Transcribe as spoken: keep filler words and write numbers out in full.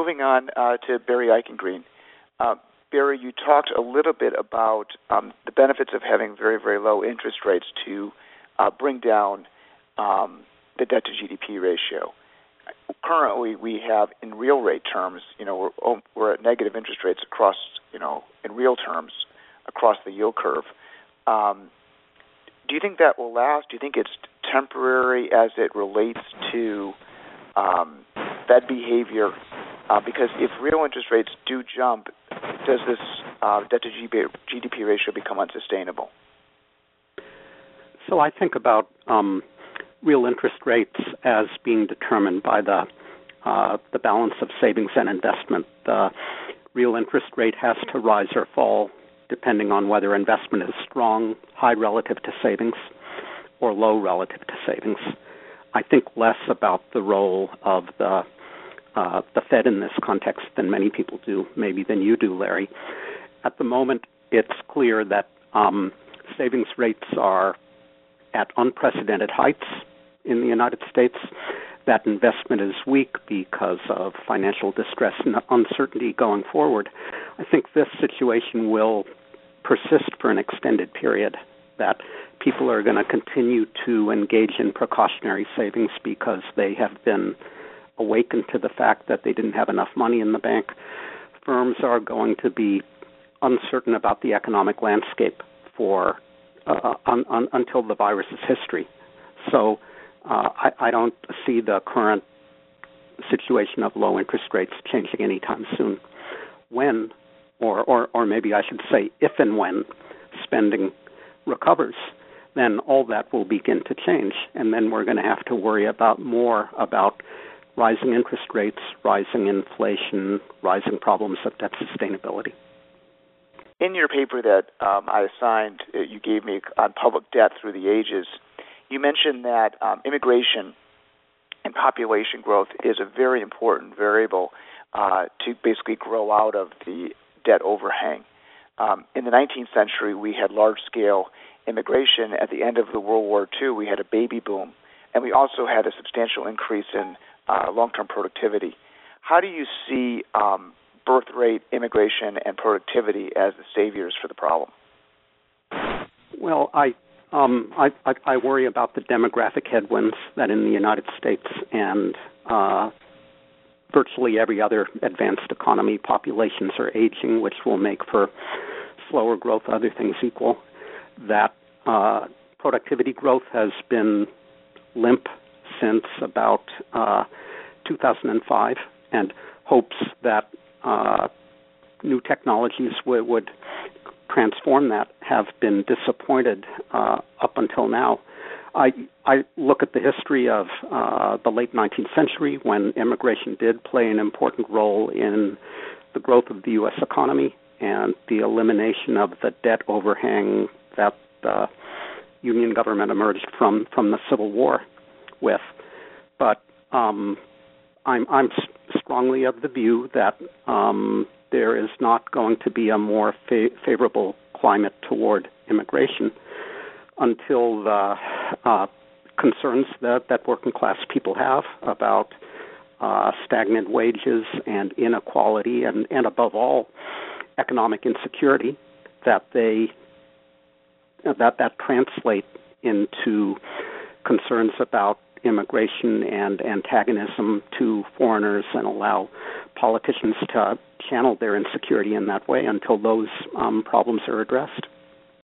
moving on uh, to Barry Eichengreen. Uh, Barry, you talked a little bit about um, the benefits of having very, very low interest rates to uh, bring down um, the debt to G D P ratio. Currently, we have, in real rate terms, you know, we're, we're at negative interest rates across, you know, in real terms, across the yield curve. Um, do you think that will last? Do you think it's temporary as it relates to um, Fed behavior? Uh, because if real interest rates do jump, does this uh, debt to G D P ratio become unsustainable? So I think about um, real interest rates as being determined by the uh, the balance of savings and investment. The real interest rate has to rise or fall depending on whether investment is strong, high relative to savings, or low relative to savings. I think less about the role of the uh, the Fed in this context than many people do, maybe than you do, Larry. At the moment, it's clear that um, savings rates are at unprecedented heights in the United States, that investment is weak because of financial distress and uncertainty going forward. I think this situation will persist for an extended period, that people are going to continue to engage in precautionary savings because they have been awakened to the fact that they didn't have enough money in the bank. Firms are going to be uncertain about the economic landscape for uh, un, un, until the virus's history. So uh, I, I don't see the current situation of low interest rates changing anytime soon. When, or, or, or maybe I should say if and when, spending recovers, then all that will begin to change. And then we're going to have to worry about more about rising interest rates, rising inflation, rising problems of debt sustainability. In your paper that um, I assigned, uh, you gave me on public debt through the ages, you mentioned that um, immigration and population growth is a very important variable uh, to basically grow out of the debt overhang. Um, in the nineteenth century, we had large-scale immigration. At the end of the World War Two, we had a baby boom, and we also had a substantial increase in uh, long-term productivity. How do you see um, birth rate, immigration, and productivity as the saviors for the problem? Well, I, um, I, I, I worry about the demographic headwinds that in the United States and uh, virtually every other advanced economy, populations are aging, which will make for slower growth, other things equal. That uh, productivity growth has been limp since about uh, two thousand five, and hopes that uh, new technologies w- would transform that have been disappointed uh, up until now. I, I look at the history of uh, the late nineteenth century when immigration did play an important role in the growth of the U S economy and the elimination of the debt overhang that the Union government emerged from, from the Civil War with. But um, I'm, I'm strongly of the view that um, there is not going to be a more fa- favorable climate toward immigration until the uh, concerns that, that working class people have about uh, stagnant wages and inequality and, and above all, economic insecurity, that they that that translate into concerns about immigration and antagonism to foreigners and allow politicians to channel their insecurity in that way until those um, problems are addressed.